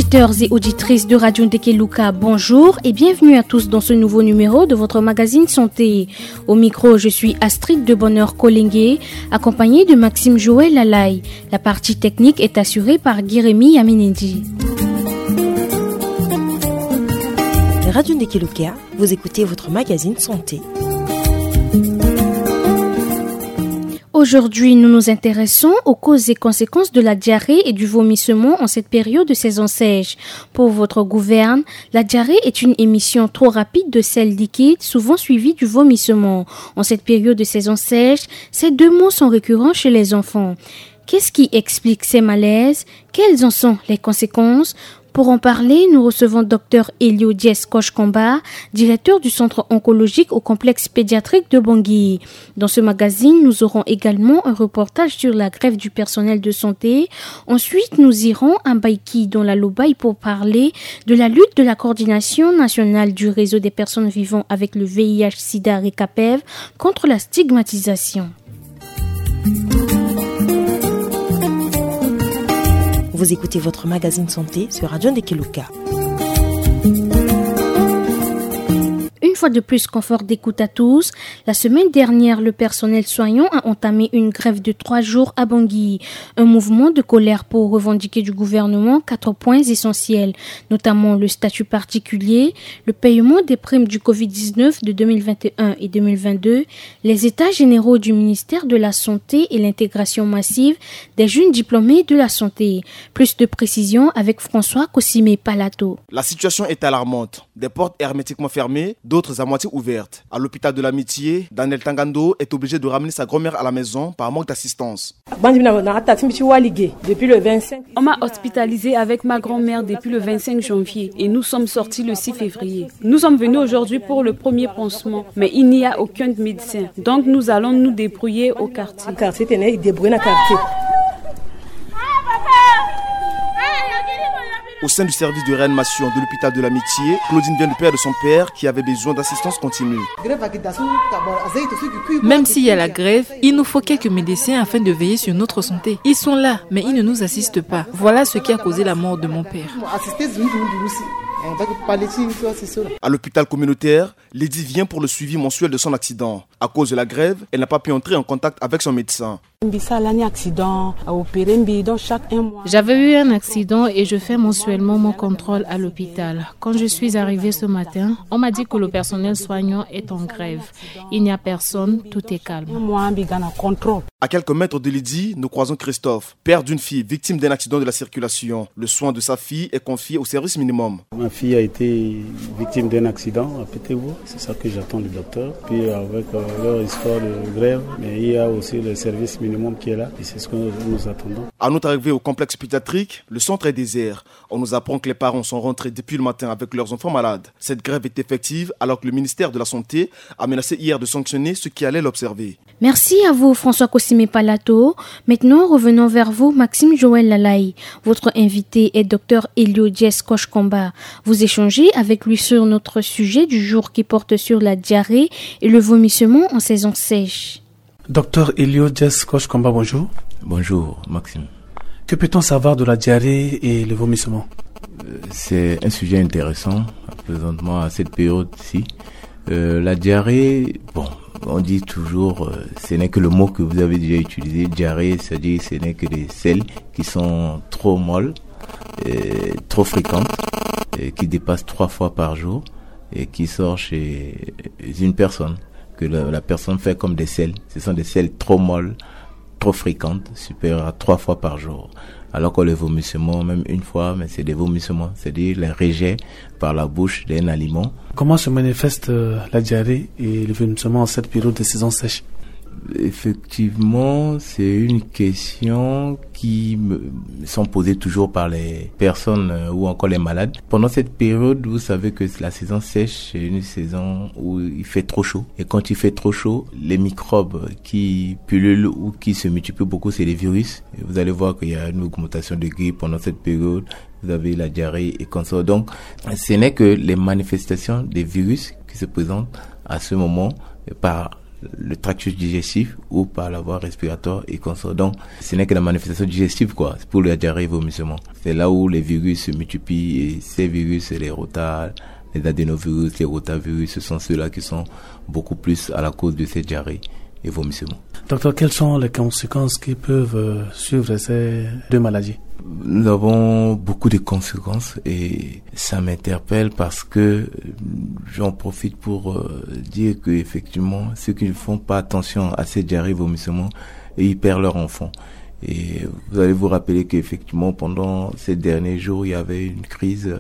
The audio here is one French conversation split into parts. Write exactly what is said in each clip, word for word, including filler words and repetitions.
Auditeurs et auditrices de Radio Ndekeluka, bonjour et bienvenue à tous dans ce nouveau numéro de votre magazine Santé. Au micro, je suis Astrid de Bonheur Kolengue, accompagnée de Maxime Joël Lalaï. La partie technique est assurée par Guérémy Yamenendi. Radio Ndekeluka, vous écoutez votre magazine Santé. Aujourd'hui, nous nous intéressons aux causes et conséquences de la diarrhée et du vomissement en cette période de saison sèche. Pour votre gouverne, la diarrhée est une émission trop rapide de sel liquide, souvent suivie du vomissement. En cette période de saison sèche, ces deux mots sont récurrents chez les enfants. Qu'est-ce qui explique ces malaises? Quelles en sont les conséquences? Pour en parler, nous recevons Dr Elio Diès Koshkomba, directeur du centre oncologique au complexe pédiatrique de Bangui. Dans ce magazine, nous aurons également un reportage sur la grève du personnel de santé. Ensuite, nous irons à Baïki, dans la Lobaï, pour parler de la lutte de la coordination nationale du réseau des personnes vivant avec le V I H-Sida RECAPEV contre la stigmatisation. Vous écoutez votre magazine Santé sur Radio Ndekeluka. Une fois de plus, confort d'écoute à tous. La semaine dernière, le personnel soignant a entamé une grève de trois jours à Bangui. Un mouvement de colère pour revendiquer du gouvernement quatre points essentiels, notamment le statut particulier, le paiement des primes du covid dix-neuf de deux mille vingt et un et deux mille vingt-deux, les états généraux du ministère de la Santé et l'intégration massive des jeunes diplômés de la santé. Plus de précisions avec François Kossimé Palato. La situation est alarmante. Des portes hermétiquement fermées, d'autres à moitié ouvertes. À l'hôpital de l'Amitié, Daniel Tangando est obligé de ramener sa grand-mère à la maison par manque d'assistance. Depuis le vingt-cinq... On m'a hospitalisé avec ma grand-mère depuis le vingt-cinq janvier et nous sommes sortis le six février. Nous sommes venus aujourd'hui pour le premier pansement, mais il n'y a aucun médecin. Donc nous allons nous débrouiller au quartier. Au sein du service de réanimation de l'hôpital de l'Amitié, Claudine vient du père de son père qui avait besoin d'assistance continue. Même s'il y a la grève, il nous faut quelques médecins afin de veiller sur notre santé. Ils sont là, mais ils ne nous assistent pas. Voilà ce qui a causé la mort de mon père. À l'hôpital communautaire, Lydie vient pour le suivi mensuel de son accident. À cause de la grève, elle n'a pas pu entrer en contact avec son médecin. J'avais eu un accident et je fais mensuellement mon contrôle à l'hôpital. Quand je suis arrivée ce matin, on m'a dit que le personnel soignant est en grève. Il n'y a personne, tout est calme. À quelques mètres de Lydie, nous croisons Christophe, père d'une fille victime d'un accident de la circulation. Le soin de sa fille est confié au service minimum. Ma fille a été victime d'un accident à Pétévo. C'est ça que j'attends du docteur. Puis avec euh, leur histoire de grève, mais il y a aussi le service minimum qui est là et c'est ce que nous attendons. À notre arrivée au complexe pédiatrique, le centre est désert. On nous apprend que les parents sont rentrés depuis le matin avec leurs enfants malades. Cette grève est effective alors que le ministère de la Santé a menacé hier de sanctionner ceux qui allaient l'observer. Merci à vous François Kossimé Palato. Maintenant, revenons vers vous Maxime Joël Lalaï. Votre invité est Dr Elio Diès Koshkomba. Vous échangez avec lui sur notre sujet du jour qui porte sur la diarrhée et le vomissement en saison sèche. Docteur Elio Diès Koshkomba, bonjour. Bonjour Maxime. Que peut-on savoir de la diarrhée et le vomissement? C'est un sujet intéressant, présentement à cette période-ci. Euh, la diarrhée, bon, on dit toujours, euh, ce n'est que le mot que vous avez déjà utilisé, diarrhée, c'est-à-dire ce n'est que des selles qui sont trop molles, et trop fréquentes, et qui dépassent trois fois par jour et qui sortent chez une personne, que la, la personne fait comme des selles. Ce sont des selles trop molles, trop fréquentes, supérieures à trois fois par jour. Alors que les vomissements, même une fois, mais c'est des vomissements, c'est-à-dire les rejets par la bouche d'un aliment. Comment se manifeste euh, la diarrhée et le vomissement en cette période de saison sèche? Effectivement, c'est une question qui me sont posées toujours par les personnes euh, ou encore les malades. Pendant cette période, vous savez que la saison sèche, c'est une saison où il fait trop chaud. Et quand il fait trop chaud, les microbes qui pullulent ou qui se multiplient beaucoup, c'est les virus. Et vous allez voir qu'il y a une augmentation de grippe pendant cette période. Vous avez la diarrhée et consort. Donc, ce n'est que les manifestations des virus qui se présentent à ce moment par le tractus digestif ou par la voie respiratoire et consort. Donc, ce n'est que la manifestation digestive, quoi, pour la diarrhée et vomissement. C'est là où les virus se multiplient et ces virus, les rota, les adénovirus, les rotavirus, ce sont ceux-là qui sont beaucoup plus à la cause de ces diarrhées et vomissements. Docteur, quelles sont les conséquences qui peuvent euh, suivre ces deux maladies? Nous avons beaucoup de conséquences et ça m'interpelle parce que j'en profite pour euh, dire que effectivement ceux qui ne font pas attention à ces diarrhées et vomissements, ils perdent leur enfant. Et vous allez vous rappeler qu'effectivement pendant ces derniers jours il y avait une crise.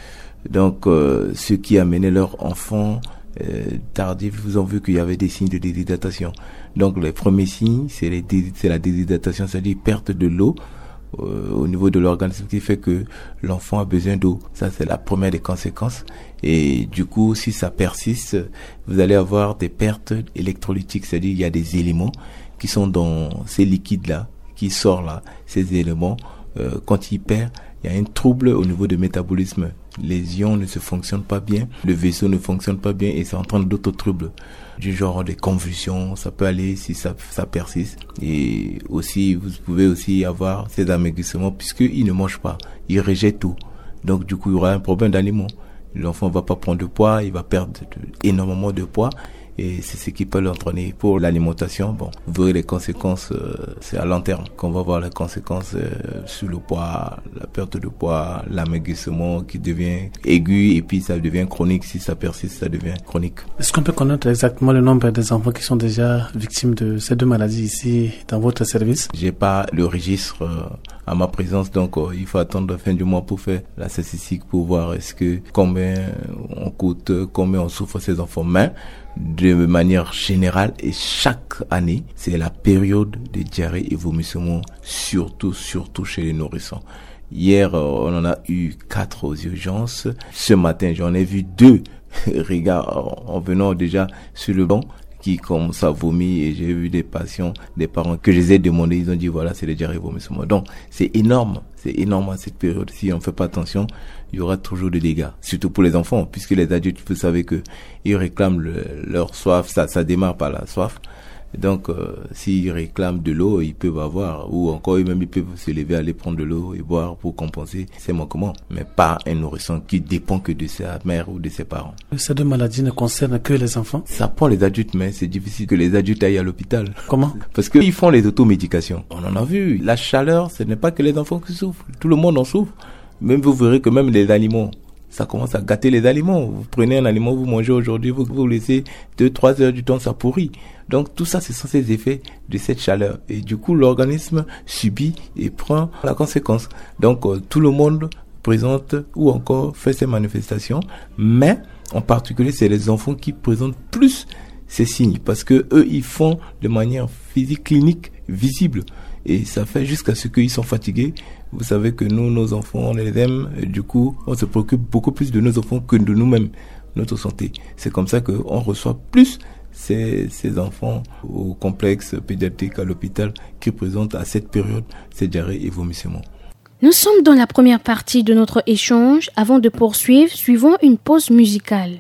Donc euh, ceux qui amenaient leurs enfants euh, tardifs, vous ont vu qu'il y avait des signes de déshydratation. Donc les premiers signes, c'est, les dés- c'est la déshydratation, c'est-à-dire perte de l'eau euh, au niveau de l'organisme qui fait que l'enfant a besoin d'eau. Ça, c'est la première des conséquences. Et du coup, si ça persiste, vous allez avoir des pertes électrolytiques, c'est-à-dire il y a des éléments qui sont dans ces liquides-là, qui sortent là, ces éléments. Euh, quand ils perdent, il y a un trouble au niveau du métabolisme. Les ions ne se fonctionnent pas bien, le vaisseau ne fonctionne pas bien et ça entraîne d'autres troubles du genre des convulsions, ça peut aller si ça, ça persiste. Et aussi, vous pouvez aussi avoir ces amaigrissements puisqu'ils ne mangent pas, ils rejettent tout. Donc du coup, il y aura un problème d'aliments. L'enfant ne va pas prendre de poids, il va perdre de, énormément de poids. Et c'est ce qui peut l'entraîner pour l'alimentation. Bon, vous verrez les conséquences, euh, c'est à long terme qu'on va voir les conséquences euh, sur le poids, la perte de poids, l'amaigrissement qui devient aigu et puis ça devient chronique. Si ça persiste, ça devient chronique. Est-ce qu'on peut connaître exactement le nombre des enfants qui sont déjà victimes de ces deux maladies ici dans votre service? J'ai pas le registre euh, à ma présence, donc euh, il faut attendre la fin du mois pour faire la statistique pour voir est-ce que combien on coûte, combien on souffre ces enfants. Mais de manière générale et chaque année, c'est la période de diarrhée et vomissement, surtout, surtout chez les nourrissons. Hier, on en a eu quatre aux urgences. Ce matin, j'en ai vu deux. Regarde, en venant déjà sur le banc, qui commencent à vomir et j'ai vu des patients, des parents que je les ai demandé, ils ont dit voilà, c'est les diarrhées et vomissements. Donc, c'est énorme, c'est énorme à cette période. Si on ne fait pas attention, il y aura toujours des dégâts, surtout pour les enfants, puisque les adultes, vous savez que ils réclament le, leur soif, ça, ça démarre par la soif. Donc, euh, s'ils réclament de l'eau, ils peuvent avoir, ou encore eux-mêmes, ils peuvent se lever, aller prendre de l'eau et boire pour compenser ces manquements. Mais pas un nourrisson qui dépend que de sa mère ou de ses parents. Ces deux maladies ne concernent que les enfants? Ça prend les adultes, mais c'est difficile que les adultes aillent à l'hôpital. Comment? Parce qu'ils font les automédications. On en a vu. La chaleur, ce n'est pas que les enfants qui souffrent. Tout le monde en souffre. Même vous verrez que même les aliments, ça commence à gâter les aliments. Vous prenez un aliment, vous mangez aujourd'hui, vous vous laissez deux, trois heures du temps, ça pourrit. Donc tout ça, ce sont ces effets de cette chaleur. Et du coup, l'organisme subit et prend la conséquence. Donc euh, tout le monde présente ou encore fait ces manifestations. Mais en particulier, c'est les enfants qui présentent plus ces signes. Parce que eux, ils font de manière physique, clinique, visible. Et ça fait jusqu'à ce qu'ils sont fatigués. Vous savez que nous, nos enfants, on les aime. Et du coup, on se préoccupe beaucoup plus de nos enfants que de nous-mêmes, notre santé. C'est comme ça qu'on reçoit plus ces, ces enfants au complexe pédiatrique à l'hôpital qui présentent à cette période ces diarrhées et vomissements. Nous sommes dans la première partie de notre échange. Avant de poursuivre, suivons une pause musicale.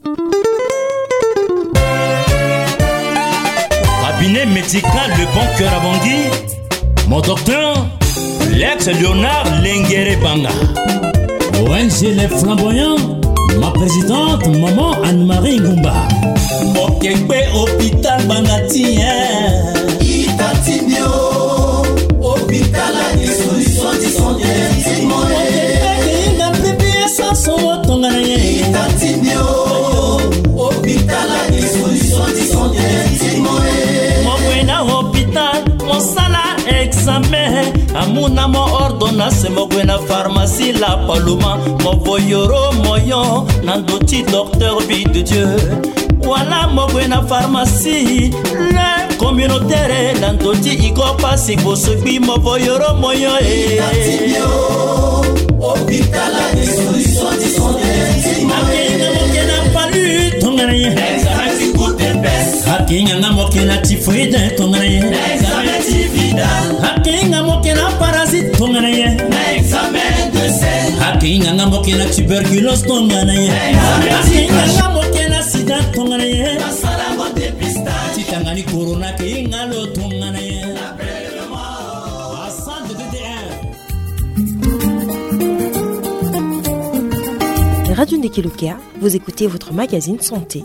Cabinet médical Le Bon Cœur à Bangui. Mon docteur, l'ex-Léonard Lenguere Banga. O N G Les Flamboyants, ma présidente, maman Anne-Marie Ngumba. Okekbe hôpital Bangati, hein. Itatinio, hôpital à des solutions qui sont effectivement. Itatinio, hôpital à des solutions qui sont effectivement. Mon buena hôpital, mon sala examen. Amuna mo ordonnance mo buena pharmacie la paloma. Mo voyoro moyon, nandoti docteur vie de Dieu. Voilà mo buena pharmacie, le communautaire, nandoti iko pasi bosobi mo voyoro moyon. Itatinio, hôpital à des solutions qui sont effectivement. Examen si coûte épaisse. Hakinga na mokena typhoïde tonganaye. Examen typhidal. Hakinga mokena parasite tonganaye. Examen de sel. Hakinga na mokena tuberculose tonganaye. Hakinga na mokena sida tonganaye. Masala mo dépistage. Ndekeluka, vous écoutez votre magazine Santé.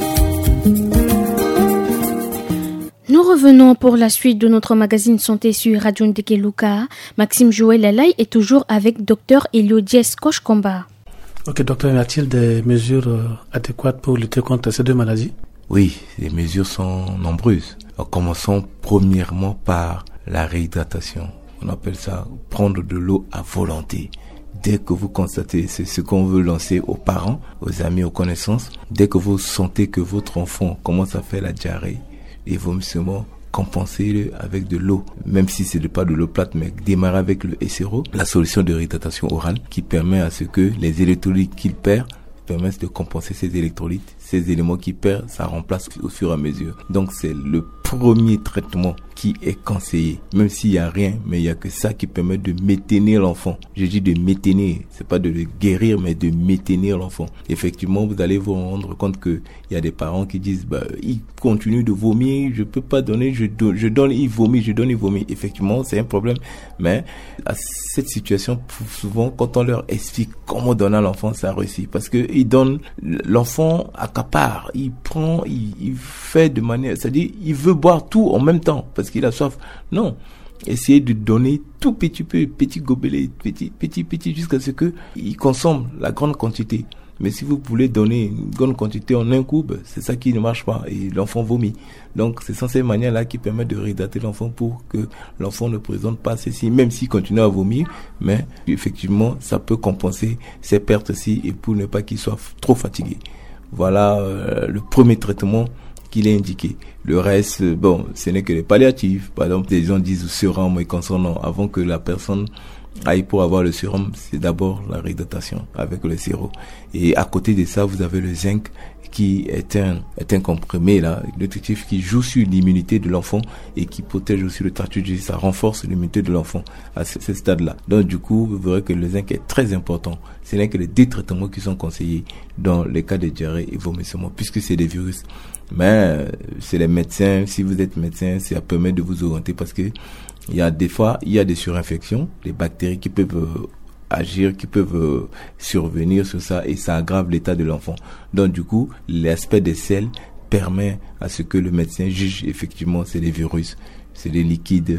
Nous revenons pour la suite de notre magazine Santé sur Radio Ndekeluka. Maxime Joël Alaï est toujours avec Dr Eliodies Koshkomba. Ok, docteur, y a-t-il des mesures euh, adéquates pour lutter contre ces deux maladies? Oui, les mesures sont nombreuses. Alors, commençons premièrement par la réhydratation. On appelle ça prendre de l'eau à volonté. Dès que vous constatez, c'est ce qu'on veut lancer aux parents, aux amis, aux connaissances, dès que vous sentez que votre enfant commence à faire la diarrhée, les vomissements, compensez-le avec de l'eau, même si ce n'est pas de l'eau plate, mais démarrez avec le S R O, la solution de réhydratation orale qui permet à ce que les électrolytes qu'il perd permettent de compenser ces électrolytes. Ces éléments qu'il perd, ça remplace au fur et à mesure. Donc c'est le premier traitement qui est conseillé, même s'il n'y a rien, mais il n'y a que ça qui permet de maintenir l'enfant. Je dis de maintenir, c'est pas de le guérir, mais de maintenir l'enfant. Effectivement, vous allez vous rendre compte que il y a des parents qui disent, bah, il continue de vomir, je peux pas donner, je donne, je donne, il vomit, je donne, il vomit. Effectivement, c'est un problème, mais à cette situation, souvent, quand on leur explique comment donner à l'enfant, ça réussit, parce que il donne, l'enfant accapare, il prend, il, il fait de manière, c'est-à-dire, il veut boire tout en même temps, parce qu'il a soif. Non. Essayez de donner tout petit peu, petit gobelet, petit, petit, petit, jusqu'à ce que il consomme la grande quantité. Mais si vous voulez donner une grande quantité en un coup, c'est ça qui ne marche pas et l'enfant vomit. Donc, c'est sans ces manières-là qui permettent de réhydrater l'enfant pour que l'enfant ne présente pas ceci, même s'il continue à vomir, mais effectivement, ça peut compenser ces pertes-ci et pour ne pas qu'il soit trop fatigué. Voilà euh, le premier traitement qu'il est indiqué. Le reste, bon, ce n'est que les palliatifs. Par exemple, les gens disent sérum et consonant. Avant que la personne aille pour avoir le sérum, c'est d'abord la réhydratation avec le sirop. Et à côté de ça, vous avez le zinc qui est un, est un comprimé là, nutritif qui joue sur l'immunité de l'enfant et qui protège aussi le tractus digestif. Ça renforce l'immunité de l'enfant à ce, ce stade-là. Donc du coup, vous verrez que le zinc est très important. Ce n'est que les deux traitements qui sont conseillés dans les cas de diarrhée et vomissement, puisque c'est des virus. Mais c'est les médecins, si vous êtes médecin, ça permet de vous orienter parce que il y a des fois, il y a des surinfections, des bactéries qui peuvent euh, agir, qui peuvent euh, survenir sur ça et ça aggrave l'état de l'enfant. Donc du coup, l'aspect des selles permet à ce que le médecin juge effectivement c'est des virus. C'est des liquides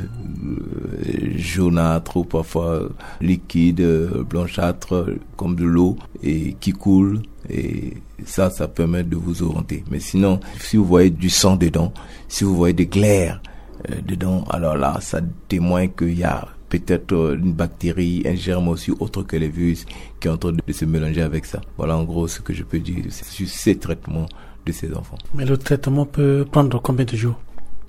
euh, jaunâtres ou parfois euh, liquides, euh, blanchâtres comme de l'eau et qui coulent. Et ça, ça permet de vous orienter. Mais sinon, si vous voyez du sang dedans, si vous voyez des glaires euh, dedans, alors là, ça témoigne qu'il y a peut-être euh, une bactérie, un germe aussi autre que les virus qui est en train de, de se mélanger avec ça. Voilà en gros ce que je peux dire sur ces traitements de ces enfants. Mais le traitement peut prendre combien de jours?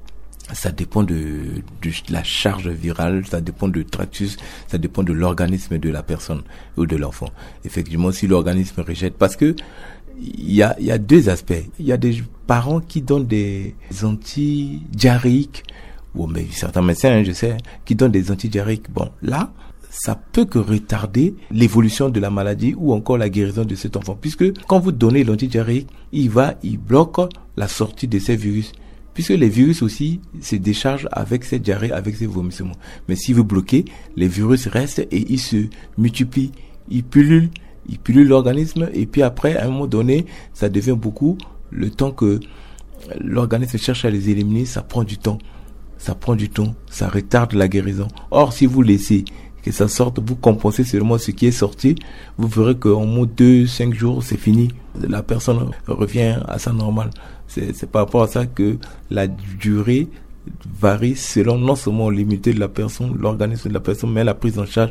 Ça dépend de, de la charge virale, ça dépend du tractus, ça dépend de l'organisme de la personne ou de l'enfant. Effectivement, si l'organisme rejette, parce que il y a, il y a deux aspects. Il y a des parents qui donnent des antidiarrhéiques, bon, mais certains médecins, hein, je sais, qui donnent des antidiarrhéiques. Bon, là, ça peut que retarder l'évolution de la maladie ou encore la guérison de cet enfant, puisque quand vous donnez l'antidiarrhéique, il va, il bloque la sortie de ces virus. Puisque les virus aussi se déchargent avec cette diarrhée, avec ces vomissements. Mais si vous bloquez, les virus restent et ils se multiplient. Ils pullulent, ils pullulent l'organisme et puis après, à un moment donné, ça devient beaucoup. Le temps que l'organisme cherche à les éliminer, ça prend du temps. Ça prend du temps, ça retarde la guérison. Or, si vous laissez que ça sorte, vous compensez seulement ce qui est sorti, vous verrez qu'en moins deux, cinq jours, c'est fini. La personne revient à sa normale. C'est, c'est par rapport à ça que la durée varie selon non seulement l'immunité de la personne, l'organisme de la personne, mais la prise en charge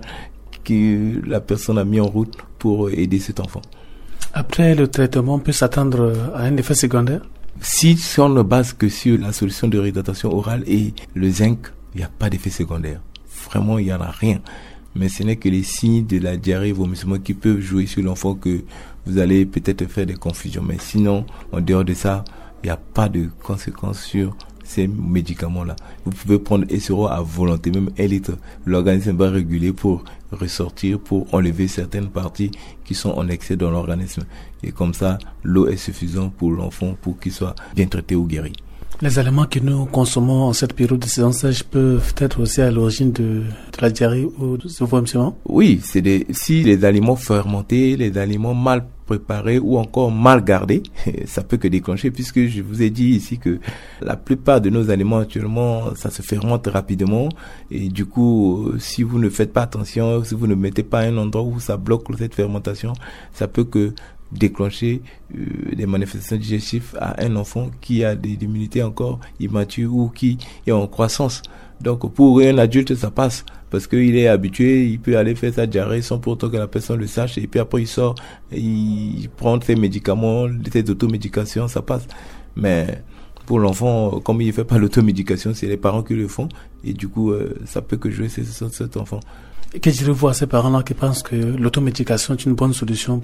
que la personne a mis en route pour aider cet enfant. Après le traitement, on peut s'attendre à un effet secondaire? Si, si on ne base que sur la solution de réhydratation orale et le zinc, il n'y a pas d'effet secondaire. Vraiment, il n'y en a rien. Mais ce n'est que les signes de la diarrhée et vomissement qui peuvent jouer sur l'enfant que vous allez peut-être faire des confusions. Mais sinon, en dehors de ça, il n'y a pas de conséquences sur ces médicaments-là. Vous pouvez prendre S R O à volonté, même un litre. L'organisme va réguler pour ressortir, pour enlever certaines parties qui sont en excès dans l'organisme. Et comme ça, l'eau est suffisante pour l'enfant pour qu'il soit bien traité ou guéri. Les aliments que nous consommons en cette période de saison sèche peuvent être aussi à l'origine de, de la diarrhée ou de ce vomissement? Oui, c'est des, si les aliments fermentés, les aliments mal préparé ou encore mal gardé, ça peut que déclencher, puisque je vous ai dit ici que la plupart de nos aliments actuellement, ça se fermente rapidement, et du coup, si vous ne faites pas attention, si vous ne mettez pas un endroit où ça bloque cette fermentation, ça peut que déclencher euh, des manifestations digestives à un enfant qui a des immunités encore immatures ou qui est en croissance. Donc pour un adulte, ça passe parce qu'il est habitué, il peut aller faire sa diarrhée sans pour autant que la personne le sache, et puis après il sort, il prend ses médicaments, ses automédications, ça passe. Mais pour l'enfant, comme il ne fait pas l'automédication, c'est les parents qui le font, et du coup euh, ça peut que jouer sur cet enfant. Que direz-vous à ces parents-là qui pensent que l'automédication est une bonne solution?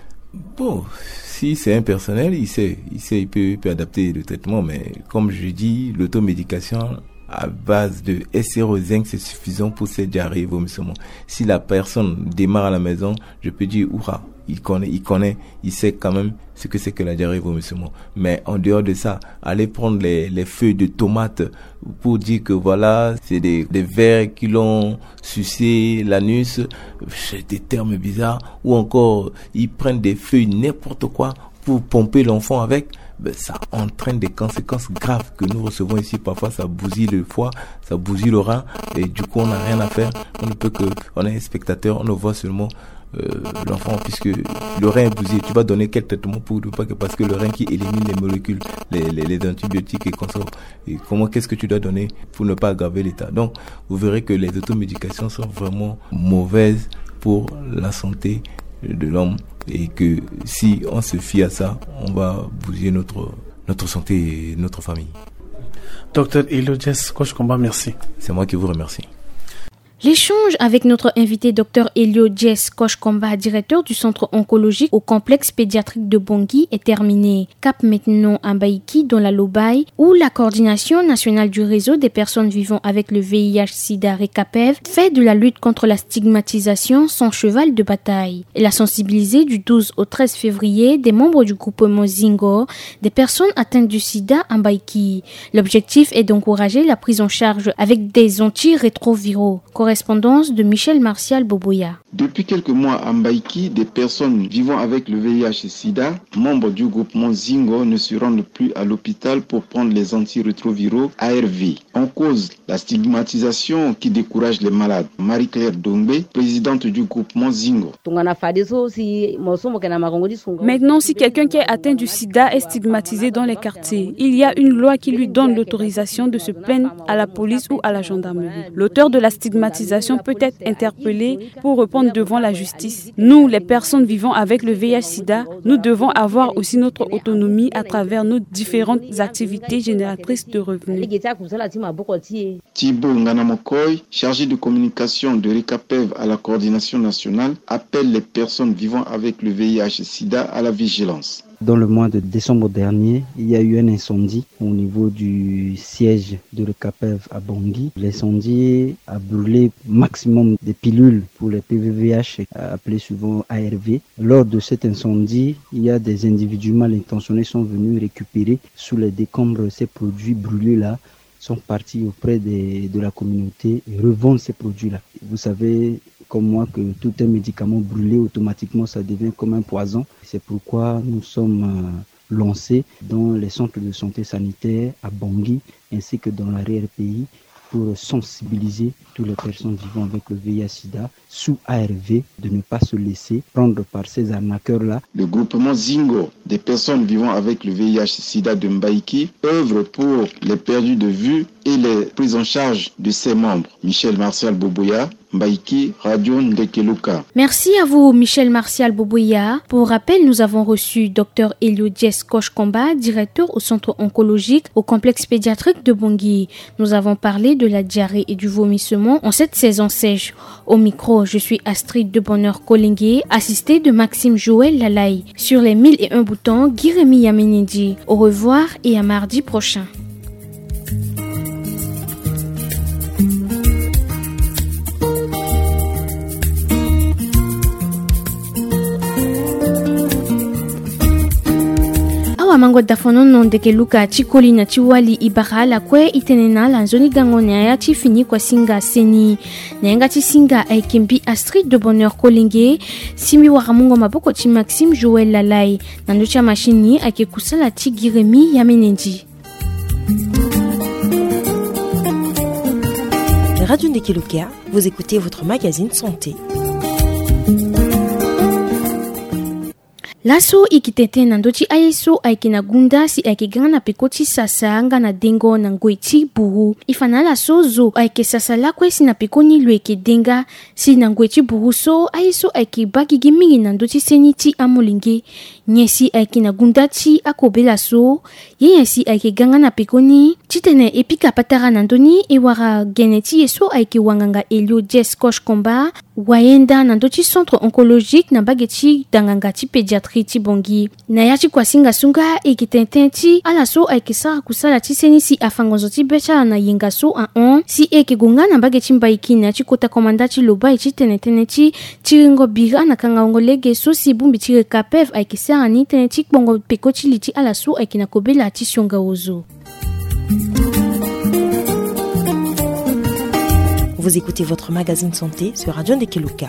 Bon, si c'est impersonnel, il sait, il sait, il peut, il peut adapter le traitement, mais comme je dis, l'automédication à base de S R O zinc, c'est suffisant pour ces diarrhées et vomissements. Si la personne démarre à la maison, je peux dire, oura, il connaît, il connaît, il sait quand même ce que c'est que la diarrhée et vomissement. Mais en dehors de ça, aller prendre les, les feuilles de tomates pour dire que voilà, c'est des, des vers qui l'ont sucé l'anus, c'est des termes bizarres, ou encore, ils prennent des feuilles n'importe quoi pour pomper l'enfant avec, ben, ça entraîne des conséquences graves que nous recevons ici. Parfois, ça bousille le foie, ça bousille le rein, et du coup, on n'a rien à faire. On ne peut que, on est un spectateur, on ne voit seulement euh, l'enfant, puisque le rein est bousillé. Tu vas donner quel traitement pour parce que le rein qui élimine les molécules, les, les, les antibiotiques et consorts. Et comment, qu'est-ce que tu dois donner pour ne pas aggraver l'état? Donc, vous verrez que les automédications sont vraiment mauvaises pour la santé de l'homme, et que si on se fie à ça, on va bousiller notre, notre santé et notre famille. Docteur Elio Jess Kosh-Komba, merci. C'est moi qui vous remercie. L'échange avec notre invité Dr Elio Jess Kosh-Komba, directeur du centre oncologique au complexe pédiatrique de Bangui, est terminé. Cap maintenant à Mbaïki, dans la Lobaye, où la coordination nationale du réseau des personnes vivant avec le V I H sida RECAPEV fait de la lutte contre la stigmatisation son cheval de bataille. Elle a sensibilisé du douze au treize février des membres du groupement Zingo, des personnes atteintes du sida à Mbaïki. L'objectif est d'encourager la prise en charge avec des antirétroviraux. Correspondance de Michel Martial Boboya. Depuis quelques mois à Mbaïki, des personnes vivant avec le V I H sida, membres du groupement Zingo, ne se rendent plus à l'hôpital pour prendre les antirétroviraux A R V. En cause, la stigmatisation qui décourage les malades. Marie-Claire Dongbe, présidente du groupement Zingo. Maintenant, si quelqu'un qui est atteint du sida est stigmatisé dans les quartiers, il y a une loi qui lui donne l'autorisation de se plaindre à la police ou à la gendarmerie. L'auteur de la stigmatisation peut être interpellé pour répondre devant la justice. Nous, les personnes vivant avec le V I H sida, nous devons avoir aussi notre autonomie à travers nos différentes activités génératrices de revenus. Thibaut Nganamokoy, chargé de communication de RECAPEV à la coordination nationale, appelle les personnes vivant avec le V I H sida à la vigilance. Dans le mois de décembre dernier, il y a eu un incendie au niveau du siège de RECAPEV à Bangui. L'incendie a brûlé maximum des pilules pour les P V V H, appelées souvent A R V. Lors de cet incendie, il y a des individus mal intentionnés qui sont venus récupérer sous les décombres ces produits brûlés-là, sont partis auprès des, de la communauté et revendent ces produits-là. Vous savez comme moi que tout un médicament brûlé, automatiquement, ça devient comme un poison. C'est pourquoi nous sommes euh, lancés dans les centres de santé sanitaire à Bangui ainsi que dans l'arrière-pays pour sensibiliser toutes les personnes vivant avec le V I H sida sous A R V de ne pas se laisser prendre par ces arnaqueurs-là. Le groupement Zingo, des personnes vivant avec le V I H sida de Mbaïki, œuvre pour les perdus de vue et les prises en charge de ses membres. Michel Martial Boboya, Mbaïki, Radio Ndekeluka. Merci à vous, Michel Martial Boboya. Pour rappel, nous avons reçu Dr Elio Jess Kosh-Komba, directeur au centre oncologique au complexe pédiatrique de Bangui. Nous avons parlé de la diarrhée et du vomissement en cette saison sèche. Au micro, je suis Astrid de Bonheur Kolingué, assistée de Maxime Joël Lalaï. Sur les mille et un boutons, Guiremi Yamenidi. Au revoir et à mardi prochain. wa mango dafono nonde ke luka chikoli na chiwali ibara kwe itenena la nzoni gangone ya chifini kwa singa seni nenga chisinga aikembi Astrid de Bonheur Kolenge simi waramungo maboko chi Maxime Joël Lalai nando cha machini ake kusala tigiremi ya menenji. Radio Ndekeluka, vous écoutez votre magazine santé. Laso ikitete nandochi ayeso aikina gunda si aikigana pekoti sasa anga na dengo na ngwechi buru. Ifana laso zo aike sasa lakwe si na pekoni lueke denga si na ngwechi buru so ayeso aike baki gimingi nandochi seniti amolinge. Nyesi aikina gunda chi akobe laso. Yeyesi aike ganga na pekoni. Chitene epika patara nandoni ewara geneti yeso aike wanganga elio Jess Kosh Komba. Wayenda nandochi centre oncologique na bageti dangangati pédiatrie tibongi na yachi kwa singa sunga ekitententi ala so aikisa kusala tisenisi afangonzo tibecha na yenga so a on si ekigunga na bageti mbaiki na chikota komanda chiloba ichiteneneti chiringo biga na kangaongo lege so si bumbi chire kapev aikisa ani teneti bongo pekochi liti ala so aikina kobela tisionga ozo. Vous écoutez votre magazine santé sur Radio Ndekeluka.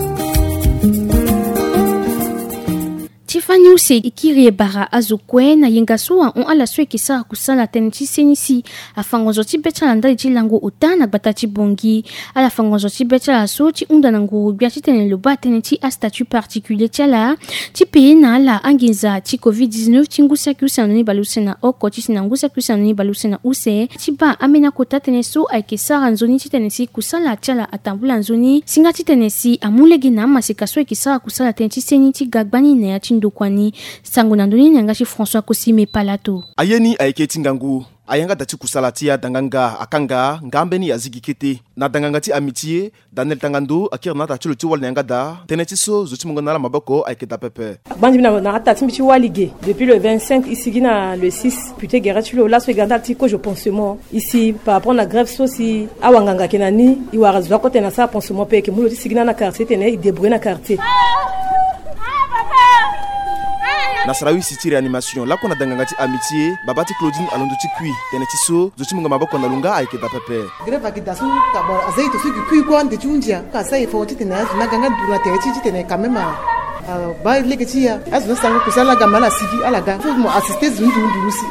Tiffany Use ikirie bara azukwe na yengasua on ala swe kisa kusala teneti senisi afangozo tibecha ndali chilango utana batati bongi ala fangozo tibecha la so ti unda nangu bia titene loba teneti a statut particulier tiala ti pena la angiza ti covid dix-neuf tingusa kusanoni balusena oko ti sinangusa kusanoni balusena use ti ba amena kota teneso aikesa ranzoni titenesi kusala tiala atambula nzoni singa titenesi amulegi na masikaso ikisa kusala teneti seniti gagbani na ya kwani sango nandoni nyangashi François Kosime Palato ayeni aiketi ngangu ayanga dati kusalatia danganga akanga ngambeni azigikete na danganga ti amitié Daniel Tangando akirna ta chulo ti wal nyangada teneti so zoti mungona la maboko aiketa pepe bandi na na ta timbi walige depuis le vingt-cinq ici gina le six puté geratulo la so ganda tiko je pense moi ici par rapport à la grève so si awanganga kenani iwarazwa kote na sa pense moi pe ke mulo ti sigina na quartier tene i débrouiller na quartier Nasarawi City Réanimation la kona dangangati amitié babati Claudine alonduti kui teneti so zoti munga maboko na lunga aiketa pepe greva kidasu kabo azaito su kui ko ande chunja ka sai fo titena na ganga dura te titena kamema ba leketia azu sango kusala gamala sivi alaga faut mo assister zundu ndurusi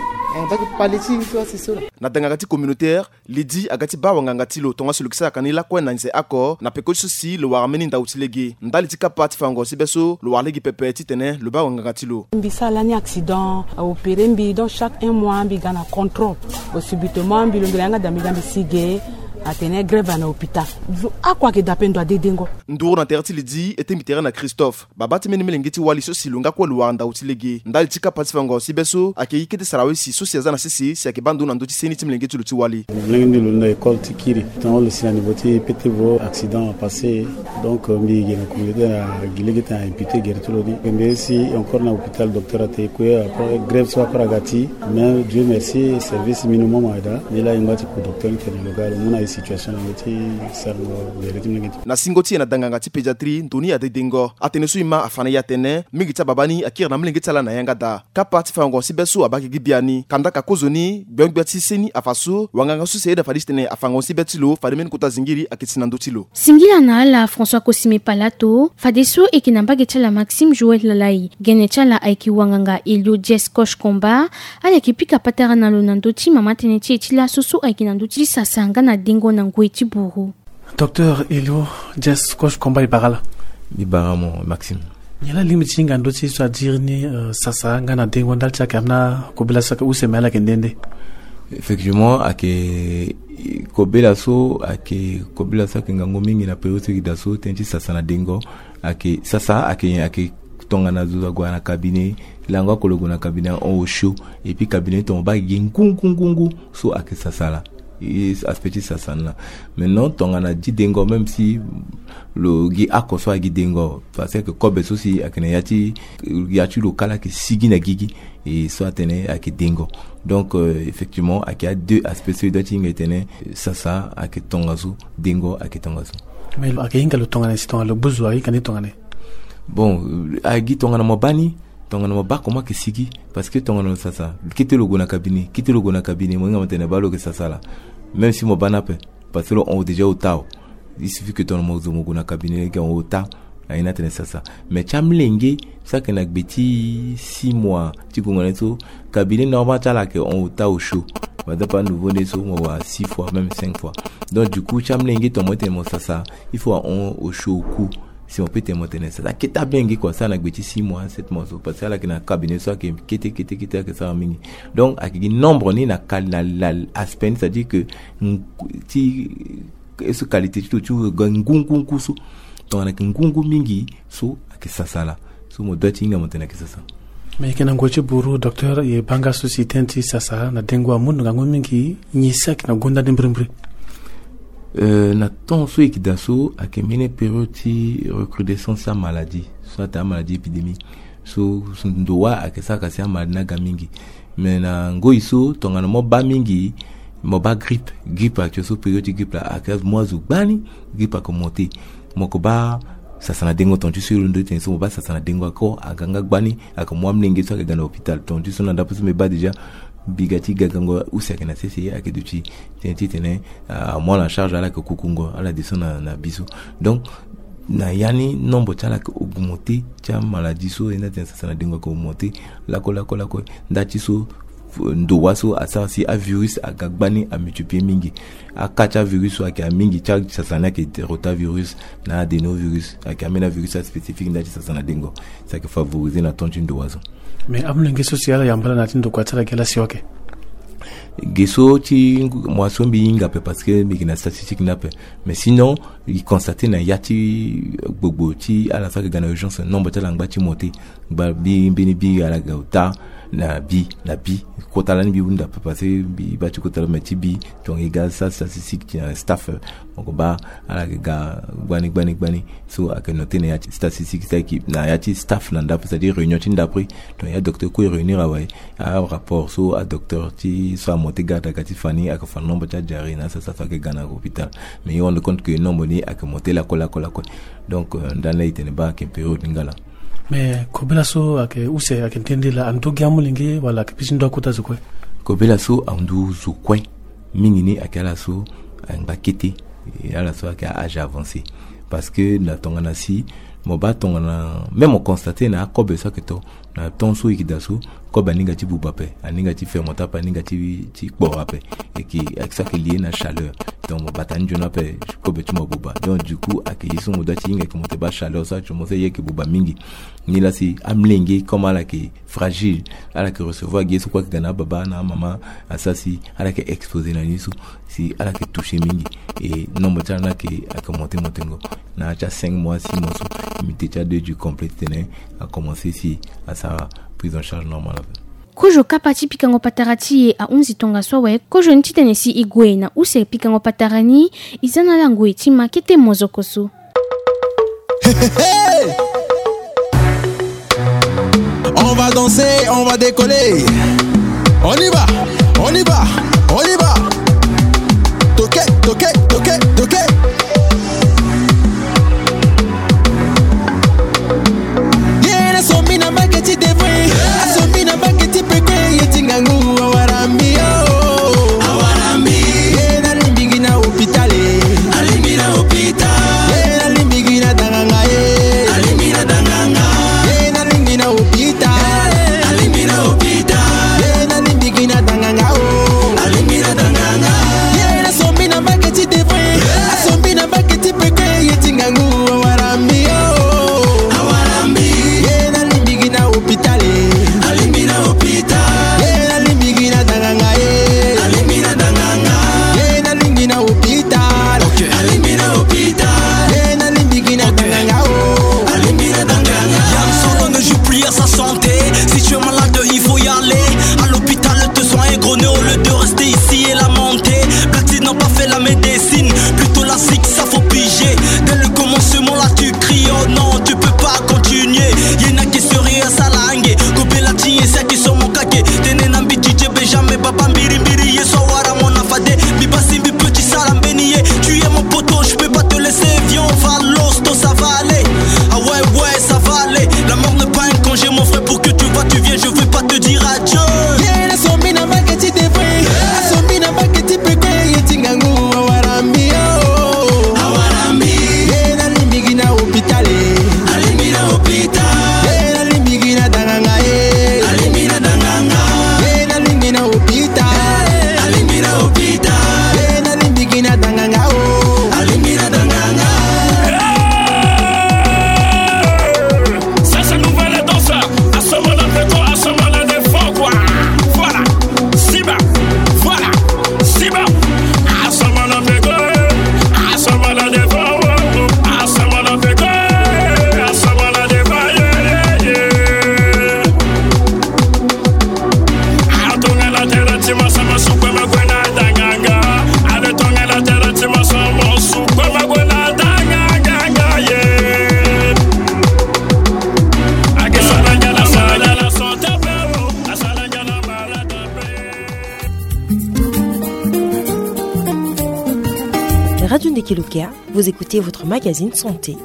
na dangangati communautaire lidi agati ba wangangati lo tonga sulukisa kanila kwa nanse ako na peko susi lo warameni ndautilege ndali tika parti fango sibeso lo warlegi pepe titene lo ba wangangati lo mbisala ni accident a opérer mbi donc chaque un mois mbi gana contrôle au subitement mbi lo ngelanga dambi dambi sige atene grève na hôpital akwa ke dapendo adedengo nduru na terti lidi ete mitera na Christophe babati meni melengeti wali so silunga kwa lo wanda utilege ndali tika parti fango sibeso akeyikete sarawe si so siazana sisi si akebando na ndoti seni timlengeti luti wali mlengi lo na école tikiri dans le sina nivoti petevo accident passé donc mbi gena communauté na gilegeta imputé gertulodi mbe si encore na hôpital docteur atekwe après grève soit paragati mais Dieu merci service minimum aida ila ingati ko docteur international mona situation na ngati servo gertimlengeti na singoti na danganga ti pédiatrie ndoni ya dedengo atenesu ima afana ya tene mingi ta babani akir na mlengeti la na yangada ka parti fango sibeso abaki gibiani kanda ka kozoni byongbyati seni afaso wanganga su seyeda fadistene afango sibetilo fademen kota zingiri akitina ndotilo singila na la François Kosime Palato fadeso ekinambage chala Maxime Joël Lalai gene chala aiki wanganga Elio Jess Kosh Komba ale kipika patara na lonandoti mama teneti etila soso aiki nandoti sasanga na dengo na ngweti buru. Docteur Elio Jess Kosh Komba ibarala ibaramo Maxime yala limiti ngando ti so dirni uh, sasa ngana de wandal cha kamna kobela saka usemela kendende effectivement ake kobela so ake kobela saka ngango mingi na periode kidaso tenti sasa na dengo ake sasa ake ake tonga na zuza kwa na cabinet langa kologo na cabinet en chaud et puis cabinet tomba ngungungungu so ake sasa la et aspect sasa na maintenant tonga na di dengo même si le gi akoso agi dengo parce que kobe so si akene yati yati lokala ke sigi na gigi et so atene ake dengo donc euh, effectivement ake a deux aspects de tinga etene sasa ake tongazo dengo ake tongazo mais ake inga lo tonga na si tonga lo buzu ake kani tonga ne bon agi tonga na mobani tonga no ba comment que sigi parce que tonga no sasa quitte le gona cabinet quitte le gona cabinet mo ngama tene balo que sasa là même si mo banape parce que on déjà au tao il suffit que ton mo zo mo gona cabinet que on au tao aina tene sasa mais chamlenge ça que nak beti six mois tu connais tout cabinet normal tala que on au tao chaud va pas nouveau des so mo wa six fois même cinq fois donc du coup chamlenge ton mo tene sasa il faut on au chaud coup si on peut te maintenir ça qui t'a bien quoi ça n'a que six mois sept mois parce que là que na cabinet ça qui qui qui qui qui que ça mingi donc avec un nombre ni na la aspect c'est à dire que ti ce qualité tu tu ngungu kusu donc avec ngungu mingi so que ça ça là so mo doit tinga maintenir que ça ça mais kana ngoche buru docteur ye banga société anti sasa na dengwa mundu ngango mingi nyisa kina gonda dimbrimbri Euh, na ton so ekidaso akemene période ti recrudescence ya maladie soit ta maladie épidémique so ndoa akesa kasi ya maladie naga mingi mais na ngoi so tongana mo ba mingi mo ba grippe grippe actuellement so période grippe la akas mois ou bani grippe a commenté moko ba ça sana dengo tontu sur le deux so ba ça sana dengo ko aganga bani akamwa mlenge so akagana hôpital tontu so na ndapo me ba déjà bigati gagango usaka na ceci avec depuis tenti tene à moi la charge à la kukungo à la descend na, na biso donc na yani nombre tala que augmenter ta maladie so et na ça na dengo ko augmenter la ko la ko la ko ndati so ndo waso asa si a virus a gagbani a multiplier mingi a kacha virus a ka mingi cha ça sana que rotavirus na adenovirus a ka mena virus spécifique ndati ça sana dengo ça que favoriser la tontu ndo waso mais amulenge social ya mbala na tindo kwatala kela sioke geso ti moisson bi inga pe parce que mi na statistique na pe mais sinon il constater na yati gbogbo ti à la fin que gana urgence nombre tala ngba ti monter ba bi bi bi ala gauta na bi na bi kota la ni bi bunda pe parce que bi ba ti kota la meti bi donc égal ça statistique ti staff on ba ala ga gbani gbani gbani so a que noter na yati statistique ça qui na yati staff na ndap c'est à dire réunion ti d'après donc ya docteur ko réunir away a rapport so a docteur ti so monter garde à Fani à que fa nombre ta diarrhée na ça ça fait que gana hôpital mais on compte que nombre ni à que monter la cola cola quoi donc dans la itene ba que période ngala mais kobela so ake use ake tende la anto gamulinge wala ke pisindo kota zukwe kobela so andu zukwe mingi ni akala so ngakete et ala so ake âge avancé parce que na tongana si mo ba tongana même on constater na kobe ça que to na ton so ikidaso koba ninga ti bubape aninga ti fermenta pa ninga ti ti borape et qui avec ça qui lié na chaleur donc mo batani jona pe kobe ti mo buba donc du coup akeli so mo dati inga ko mo te ba chaleur ça je mo se yeke buba mingi ni la si amlenge comme ala qui fragile ala qui recevoir geso quoi que gana baba na mama asasi ala qui exposé na niso si ala qui toucher mingi et non mo tana qui a commenté montengo na cha cinq mois six mois so mi te cha de du complet tene a commencé si à sa prise en charge normale. Kojo kapati pikango patarati e a unzi tonga sowe kojo ntitene si igwe na use pikango patarani izana langwe ti makete mozokosu. Hey, hey, hey. On va danser, on va décoller. On y va, on y va, on y va. Toqué, toqué, toqué, toqué. Te acho yena sombina baketi debre sombina baketi peke yetingangu awarambi oh awarambi yena limbigina hospitali alimbina hospital yena limbigina danganga eh alimbina danganga yena limbina hospital alimbina hospital yena limbigina danganga oh alimbina danganga. Ça c'est nouvelle danse à ce moment de quoi à ce moment de fort quoi. Voilà Siba voilà Siba à ce moment de quoi à ce moment de fort à ce moment de quoi à ce moment de bailler à tonga la terre tima sama super magwena danganga à tonga la terre tima sama super magwena danganga yeah ake salanga la sala la santé pero la salanga la malade Radio Ndekelukia, vous écoutez votre magazine santé.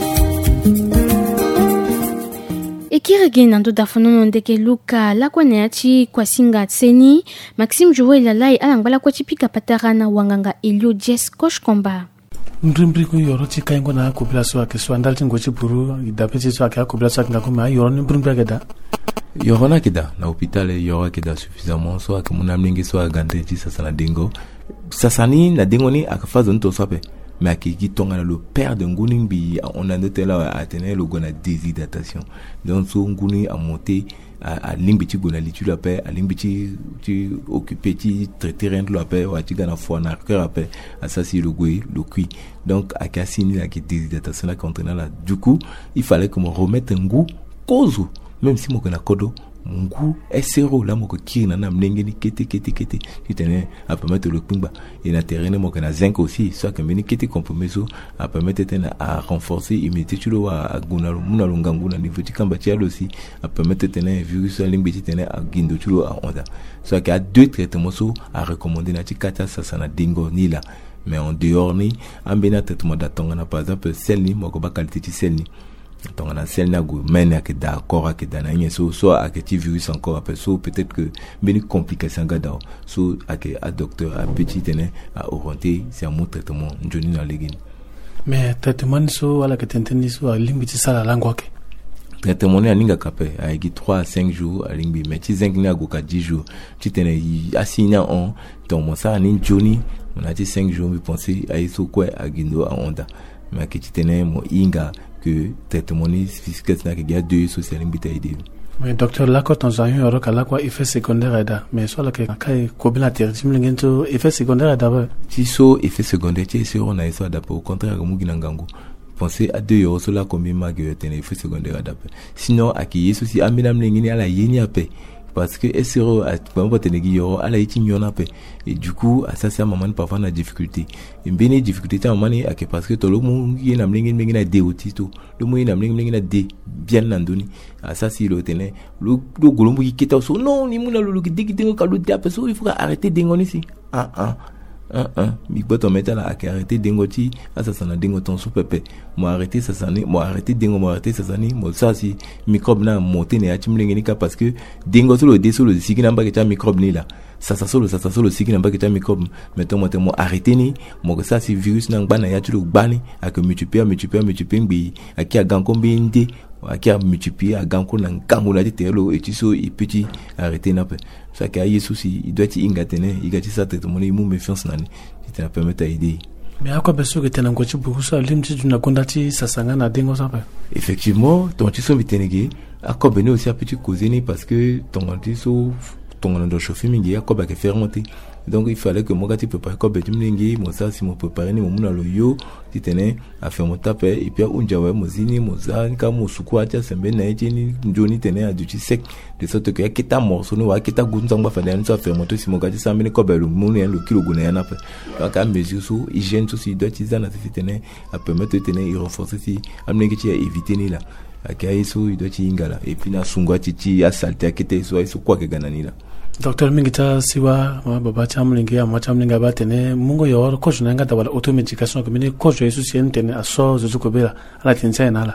Ekirege nando dafonono ndeke luka lakwane achi kwa singa tseni Maxime Joel lalai alangala kwa chipika patarana wanganga Elio Jess Kosh Komba. Mbrimbri ku yoro chi kaingo na kubla so ake so andal tingo chi buru idapeti so ake kubla so ngako ma yoro ni mbrimbri keda. Yoro na keda na hôpital yoro keda suffisamment so ake munamlingi so agande chi sasa na dingo. Sasa ni na dingo ni akafazo nto sope. Mais qui tombe le père de Nguni, on a noté là à tenir le gona déshydratation. Donc so Nguni a monté à limbiti gona litu la paix, à limbiti tu occupé tu traiter rien de la paix, ou à tu gana foi na cœur la paix, à ça c'est le goué, le cuit. Donc à Cassini la qui déshydratation la contenant là. Du coup, il fallait que me remette un goût cause, même si mon gona kodo mon goût est zéro là mon qui n'a mlenge ni kete kete kete tu tenais à permettre le pimba et na terrain mon na zinc aussi soit que meni kete compromesso à permettre à renforcer immunité tu le vois à guna muna longangu na niveau tu kamba tialo aussi à permettre tenir virus à limbiti tenir à gindo tu le à onda soit qu'il y a deux traitements à recommander na tikata ça ça na dingo ni là mais en dehors ni ambena traitement d'attendre par exemple celle ni moko ba qualité ti celle ni donc on a celle là go mène à que d'accord à que dans un so so à que tu virus encore après so peut-être que béni complication gada so à que à docteur à petit tenait à orienter c'est un traitement joni na legin mais traitement so ala que tenteni so à limiti sala langwa ke traitement ni ninga kapé à trois à cinq jours à limbi mais tu cinq na go ka dix jours tu tenais assigna on donc mon ça ni joni on a dit cinq jours mais penser à eso quoi à gindo à onda mais que tu tenais mon inga que traitement ni physique na que il y a deux social imbita idée. Mais docteur là quand on a eu un cas là quoi effet secondaire da mais soit là que kai kobila tertim ngento effet secondaire d'abord si so effet secondaire tu c'est on a ça d'abord au contraire comme ginangango penser à deux euros cela combien ma que ten effet secondaire d'abord sinon à qui est aussi amina mlengini ala yeni ape parce que S R O a pas tenegi yoro ala iti nyona pe et du coup à ça c'est maman parfois na difficulté une bonne difficulté à maman à que parce que tout le monde qui na mlingi mlingi na de otito le monde na mlingi mlingi na de bien nandoni à ça si le tenait le le golombo qui keta so non ni muna le ki digi dingo ka le dia parce il faut arrêter dingo ici ah ah un un mi boto mettre là à arrêter dingoti à ça ça na dingo ton sous pépé moi arrêter ça ça ni moi arrêter dingo moi arrêter ça ça ni moi ça si microbe na monter ne atimlingi ni ka parce que dingo solo de solo si ki na ba que microbe ni là ça ça solo ça ça solo si ki na ba que microbe mettons moi moi arrêter ni moi ça si virus na ngba na ya tu le bani à que multiplier multiplier multiplier bi à qui a gan combien ndé à qui a multiplier à gan ko na ngango na telo et tu so et petit arrêter na pe ça qui a yesu si il doit être ingatene il gati ça traitement ni mu méfiance nani tu te permettre aider mais à quoi besoin que tu n'as pas beaucoup ça limite tu n'as condamné ça sanga na dingo ça effectivement ton tu so bitenege à quoi venir aussi à petit causer ni parce que ton tu so ton on doit chauffer mingi à quoi ba que faire monter donc il fallait que moi quand tu prépares quoi ben tu mingi moi ça si moi préparer ni moi na lo yo tu tenais à faire mon tape et puis unja ouais moi zini moi ça ni comme sukwa tia sembe na eti ni njoni tenais à du sec de sorte que kita morceau no wa kita gunza ngba fa na ça faire monter si moi quand tu ça mini quoi ben le mon le kilo gona na fa donc à mesure so hygiène aussi doit tu ça na tu tenais à permettre de tenir renforcer si amener tu éviter ni là akayi so il doit tu ingala et puis na sungwa titi à salter à kete so so quoi que ganani là docteur mingita siwa baba chamlingi ya machamlinga batene mungo yor ko junanga da wala automedication ko mini ko jo yesu sientene aso zo ko bela ala tinsa nala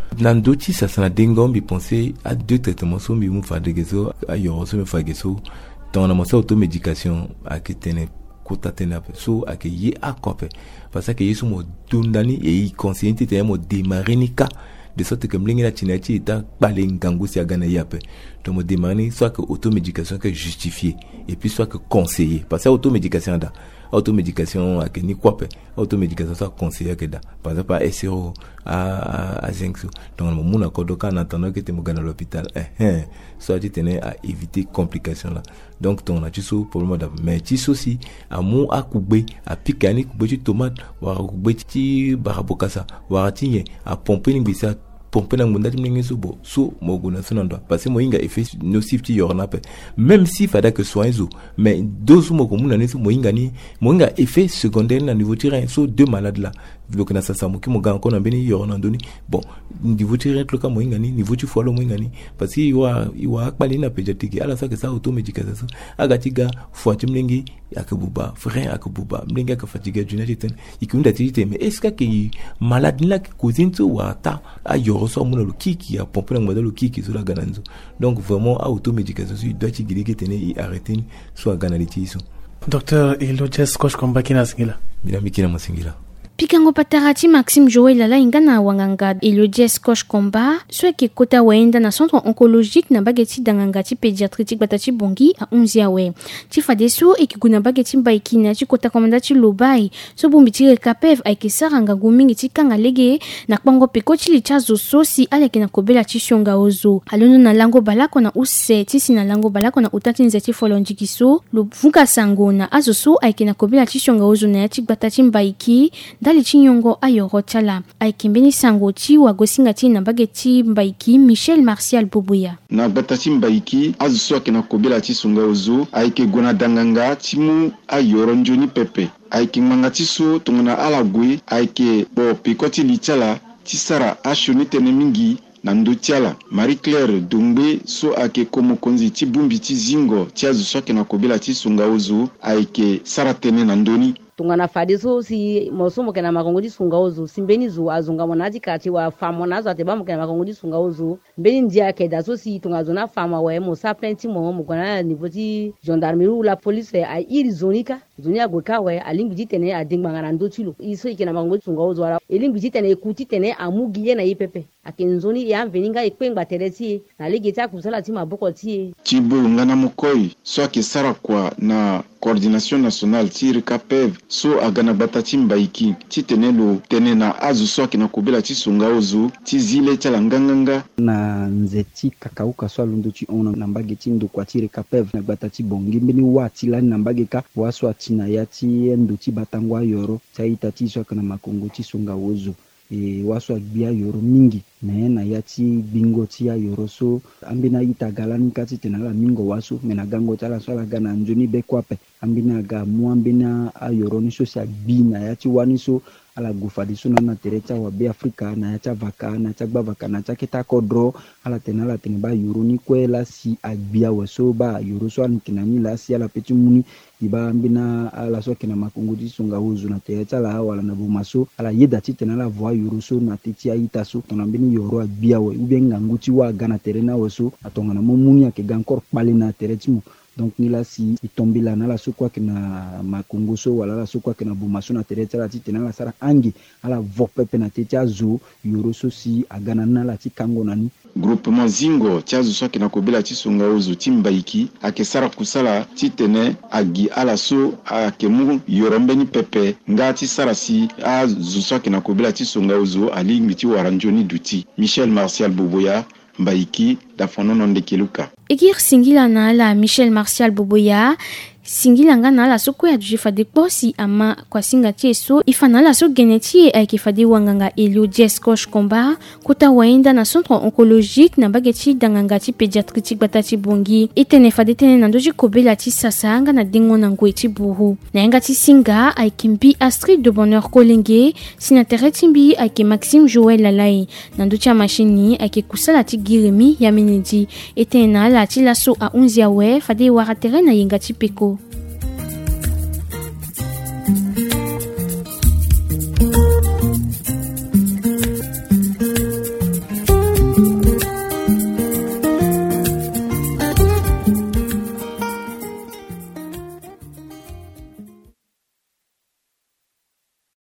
Nandoti ça ça na dengom bi penser à deux traitements so mi mu fa de geso ayo so mi fa geso ton na mo sa automédication a que tene kota tene so a que yi akope parce que yesu mo dundani e yi consciente te mo démarrer ni ka de sorte que mlingi na chinati ta balé ngangu si agana yape to mo démarrer soit que automédication que justifié et puis soit que conseillé parce que automédication da automédication à ni quoi pe automédication ça conseiller que da par exemple à S R O à à zinc donc mon mon accord en attendant que tu me gagnes à l'hôpital eh soit tu tenais à éviter complications là donc ton a tu so problème da mais tu aussi à mon à couper à piquer couper tu tomate ou à couper ti barabokasa ou à tinye à pomper ni bisa pomper na munda timlingi subo so moguna sonando parce que moinga effet nocif ti yorna pe même si fada que soin zo mais deux moko muna ni so moinga ni moinga effet secondaire na niveau terrain so deux malades là donc na sasa moki mo gan ko na beni yorna ndoni bon niveau terrain le ka moinga ni niveau tu folo moinga ni parce que iwa iwa akbali na pédiatrique ala ça que ça automédication agatiga fois timlingi akabuba frein akabuba mlingi akafatiga junati ten ikunda tite mais est-ce que malade là cousine to wata ayo so mon le kiki a pomper na le kiki sur la gananzo donc vraiment à automédication il doit tigiri que tenir et arrêter soit ganaliti so docteur Elo Jess coach combat kina singila bila mikina masingila Pikango patarati Maxime Joël lala ingana wanganga Elodies Kosh Komba sweke kota waenda na centre oncologique na bageti dangangati pédiatrique batati bongi a Unziawe tifadeso ekiguna bageti mbaiki na chikota komandati lobai so bumbitire kapev aikisaranga gumingi tikanga lege na kwango pekoti lichazo sosi aleke na kobela chishonga ozo alono na lango balako na use tisi na lango balako na utati nzeti folonjikiso luvuka sango na azoso aike na kobela chishonga ozo na yatik batati mbaiki dali chinyongo ayoro chala aikimbeni sangoti wa gosingati na bageti mbaiki Michel Martial Boubouya na batati mbaiki azuso akena kobela chisunga ozo aike gona danganga timu ayoro njoni pepe aike mangati so tongona alagwe aike bo pikoti lichala tisara ashoni tene mingi na ndotiala Marie Claire Dongbe so ake komo konzi tibumbi tizingo tiazuso akena kobela chisunga ozo aike saratene na ndoni tungana fadiso si mosomo kena makongodi sunga ozo simbeni zo azunga monaji kati wa famo nazo ateba mukena makongodi sunga ozo mbeni ndia keda so si tungazona fama wa mo sa plenti mo mo kona nivoti gendarmerie ou la police a iri zonika zonia goka wa alingi jitene adingba na ndotilo iso ikena makongodi sunga ozo ala elingi jitene ekuti tene amugiye na ipepe akinzoni ya mveninga ekwengba tereti na ligita kusala ti maboko ti tibo ngana mukoi so akisara kwa na coordination nationale tire kapev so agana batati mbaiki titenelo tenena azu so akina kobela tisunga ozo tizile chala nganganga na nzeti kakauka so alundo ti ona na mbageti ndo kwa tire kapev na batati bongi mbeni wati la na mbageka waso atina yati ndo ti batangwa yoro taita ti so akana makongo tisunga ozo e waso agbia yoro mingi me na yati bingo ti ya yoro so ambina ita galani kati tenala mingo waso mena gango tala so la gana njoni be kwape ambina ga mu ambina ayoro ni so sa bina yati wani so ala gufadi so na tereta wa be Afrika na yata vaka na tagba vaka na taketa kodro ala tenala tenba yoro ni kwela si agbia waso ba yoro so ankinani la si ala peti muni iba ambina ala so kina makongo di sunga uzu na tereta la wala na bumaso ala yeda ti tenala voa yoro so na teti aita so tonambini yoro agbia we ubenga nguti wa gana terena waso atonga na momuni ake gankor pale na teretimo donc nila si itombila na la sokwa kina makongo so wala la sokwa kina bumaso na tereta la titi na la sara angi ala vopepe na teti azo yoro so si agana na la ti kango nani groupement zingo tiazu so kina kobela tisunga ozo timbaiki akesara kusala titene agi ala so akemu yorombeni pepe ngati sarasi azu so kina kobela tisunga ozo alingi ti waranjoni duti Michel Martial Boubouya mbaiki da fonono ndekeluka Egir singila na la Michel Martial Boboya singila nga na la soko ya dujifa de posi ama kwa singa tieso ifana la so genetie aikifadi wanganga Elodies Kosh Komba kuta waenda na centre oncologique na bageti danganga ti pédiatrique batati bongi itene fade tene na ndoji kobela ti sasanga na dingo na ngweti buhu na yanga ti singa aikimbi Astrid de Bonheur Kolenge sinatere timbi aike Maxime Joël lalai na ndocha machini aike kusala ti giremi ya menedi itene na la ti laso a Unziawe fade wara terrain na yenga ti peko